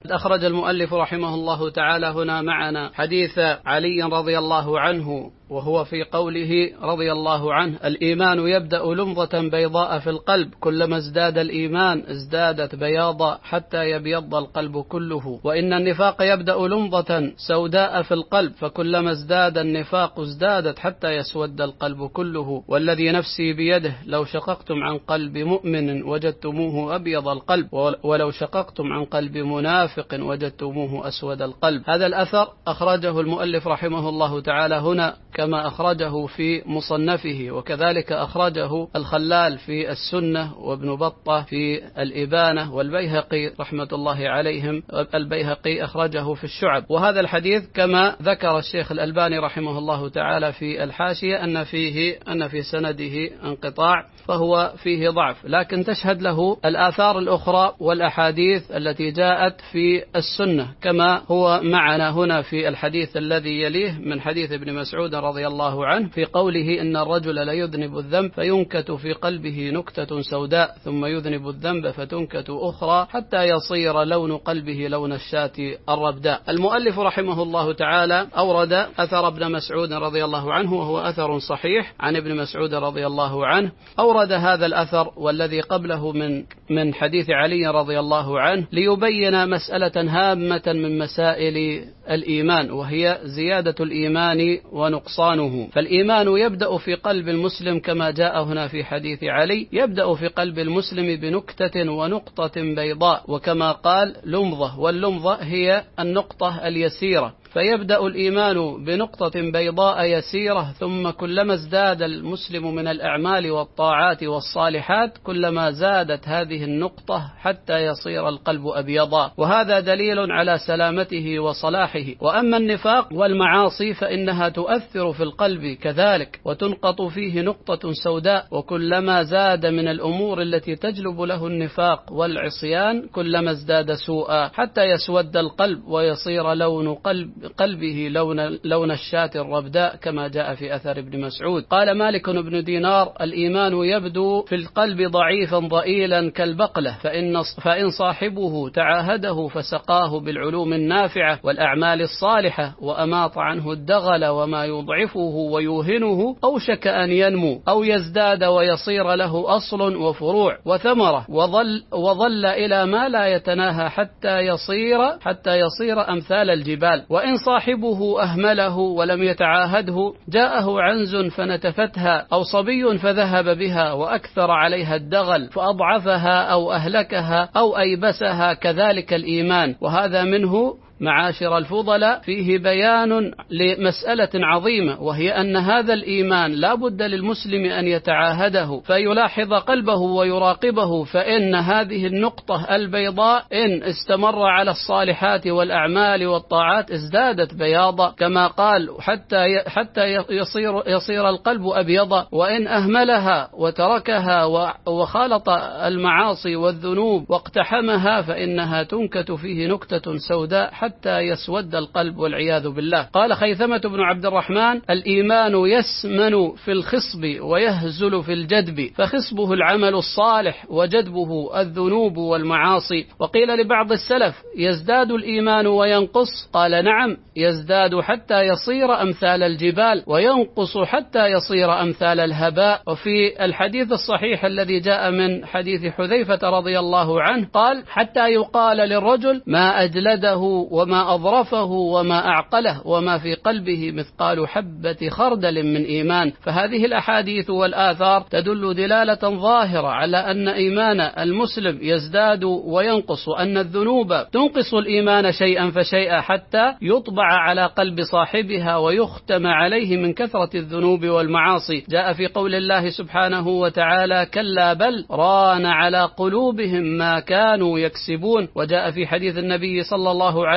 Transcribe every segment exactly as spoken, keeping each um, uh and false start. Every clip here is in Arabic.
أخرج المؤلف رحمه الله تعالى هنا معنا حديث علي رضي الله عنه، وهو في قوله رضي الله عنه: الإيمان يبدأ لمضة بيضاء في القلب، كلما ازداد الإيمان ازدادت بياضا حتى يبيض القلب كله. وإن النفاق يبدأ لمضة سوداء في القلب، فكلما ازداد النفاق ازدادت حتى يسود القلب كله. والذي نفسي بيده لو شققتم عن قلب مؤمن وجدتموه أبيض القلب، ولو شققتم عن قلب منافق وجدتموه أسود القلب. هذا الأثر أخرجه المؤلف رحمه الله تعالى هنا كما أخرجه في مصنفه، وكذلك أخرجه الخلال في السنة، وابن بطة في الإبانة، والبيهقي رحمة الله عليهم البيهقي أخرجه في الشعب. وهذا الحديث كما ذكر الشيخ الألباني رحمه الله تعالى في الحاشية أن فيه أن في سنده انقطاع، فهو فيه ضعف، لكن تشهد له الآثار الأخرى والأحاديث التي جاءت في السنة، كما هو معنا هنا في الحديث الذي يليه من حديث ابن مسعود رضي الله عنه في قوله: إن الرجل ليذنب الذنب فينكت في قلبه نكتة سوداء، ثم يذنب الذنب فتنكت أخرى حتى يصير لون قلبه لون الشاة الربداء. المؤلف رحمه الله تعالى أورد أثر ابن مسعود رضي الله عنه، وهو أثر صحيح عن ابن مسعود رضي الله عنه. أورد هذا الأثر والذي قبله من من حديث علي رضي الله عنه ليبين مسألة هامة من مسائل الإيمان، وهي زيادة الإيمان ونقصانه. فالإيمان يبدأ في قلب المسلم كما جاء هنا في حديث علي، يبدأ في قلب المسلم بنكتة ونقطة بيضاء، وكما قال لمضة، واللمضة هي النقطة اليسيرة. فيبدأ الإيمان بنقطة بيضاء يسيرة، ثم كلما ازداد المسلم من الأعمال والطاعات والصالحات كلما زادت هذه النقطة حتى يصير القلب أبيضا، وهذا دليل على سلامته وصلاحه. وأما النفاق والمعاصي فإنها تؤثر في القلب كذلك، وتنقط فيه نقطة سوداء، وكلما زاد من الأمور التي تجلب له النفاق والعصيان كلما ازداد سوءا حتى يسود القلب ويصير لون قلب قلبه لون, لون الشاة الربداء، كما جاء في أثر ابن مسعود. قال مالك بن دينار: الإيمان يبدو في القلب ضعيفا ضئيلا كالبقلة، فإن, فإن صاحبه تعاهده فسقاه بالعلوم النافعة والأعمال الصالحة، وأماط عنه الدغل وما يضعفه ويوهنه، أوشك أن ينمو أو يزداد ويصير له أصل وفروع وثمرة، وظل, وظل إلى ما لا يتناهى حتى يصير, حتى يصير أمثال الجبال. وإن صاحبه أهمله ولم يتعاهده جاءه عنز فنتفتها، أو صبي فذهب بها وأكثر عليها الدغل فأضعفها أو أهلكها أو أيبسها. كذلك الإيمان. وهذا منه معاشر الفضلاء فيه بيان لمسألة عظيمة، وهي أن هذا الإيمان لا بد للمسلم أن يتعاهده فيلاحظ قلبه ويراقبه، فإن هذه النقطة البيضاء إن استمر على الصالحات والأعمال والطاعات ازدادت بياضا، كما قال: حتى حتى يصير يصير القلب أبيضا. وإن أهملها وتركها وخالط المعاصي والذنوب واقتحمها فإنها تنكت فيه نكتة سوداء حتى يسود القلب والعياذ بالله. قال خيثمة بن عبد الرحمن: الإيمان يسمن في الخصب ويهزل في الجدب، فخصبه العمل الصالح وجدبه الذنوب والمعاصي. وقيل لبعض السلف: يزداد الإيمان وينقص؟ قال: نعم، يزداد حتى يصير أمثال الجبال، وينقص حتى يصير أمثال الهباء. وفي الحديث الصحيح الذي جاء من حديث حذيفة رضي الله عنه قال: حتى يقال للرجل: ما أجلده وما أظرفه وما أعقله، وما في قلبه مثقال حبة خردل من إيمان. فهذه الأحاديث والآثار تدل دلالة ظاهرة على أن إيمان المسلم يزداد وينقص، وأن الذنوب تنقص الإيمان شيئا فشيئا حتى يطبع على قلب صاحبها ويختم عليه من كثرة الذنوب والمعاصي. جاء في قول الله سبحانه وتعالى: كلا بل ران على قلوبهم ما كانوا يكسبون. وجاء في حديث النبي صلى الله عليه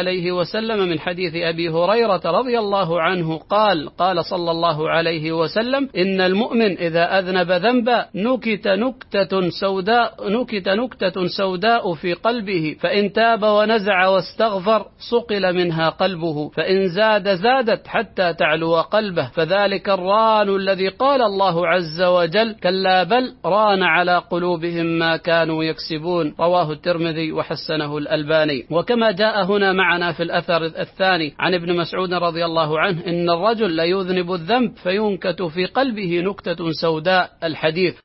عليه وسلم من حديث أبي هريرة رضي الله عنه قال قال صلى الله عليه وسلم: إن المؤمن إذا أذنب ذنبا نكت نكتة سوداء نكت نكتة سوداء في قلبه، فإن تاب ونزع واستغفر صقل منها قلبه، فإن زاد زادت حتى تعلو قلبه، فذلك الران الذي قال الله عز وجل: كلا بل ران على قلوبهم ما كانوا يكسبون. رواه الترمذي وحسنه الألباني. وكما جاء هنا معنا في الأثر الثاني عن ابن مسعود رضي الله عنه: إن الرجل ليذنب الذنب فينكت في قلبه نكتة سوداء. الحديث.